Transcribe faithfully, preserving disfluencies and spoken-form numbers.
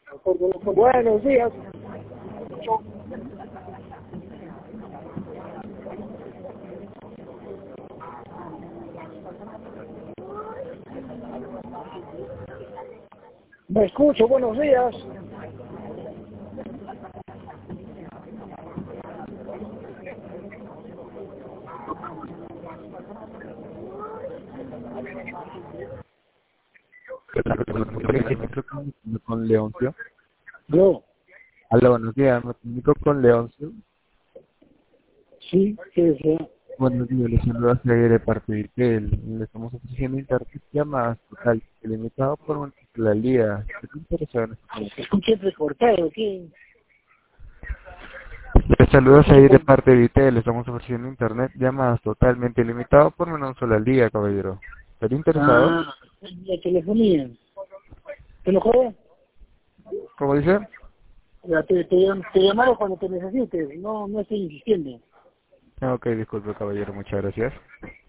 Buenos días. Me escucho, buenos días. Con Leoncio. No. Hola, buenos días, me comunico con Leoncio. Sí, que desea. Buenos días, les saludo a Javier de parte de Itel. Le estamos ofreciendo internet llamadas total, ilimitado por una la liga. ¿Qué interesado en este Escuché recortado, ¿qué? Les saludo a Javier de parte de Itel. Le estamos ofreciendo internet llamadas totalmente ilimitado por una sola liga, caballero. ¿Estaría interesado? Ah, la telefonía. ¿Te lo jodas? ¿Cómo dice? Ya, te, te, te llamaron cuando te necesites, no, no estoy insistiendo. Ok, disculpe, caballero, muchas gracias.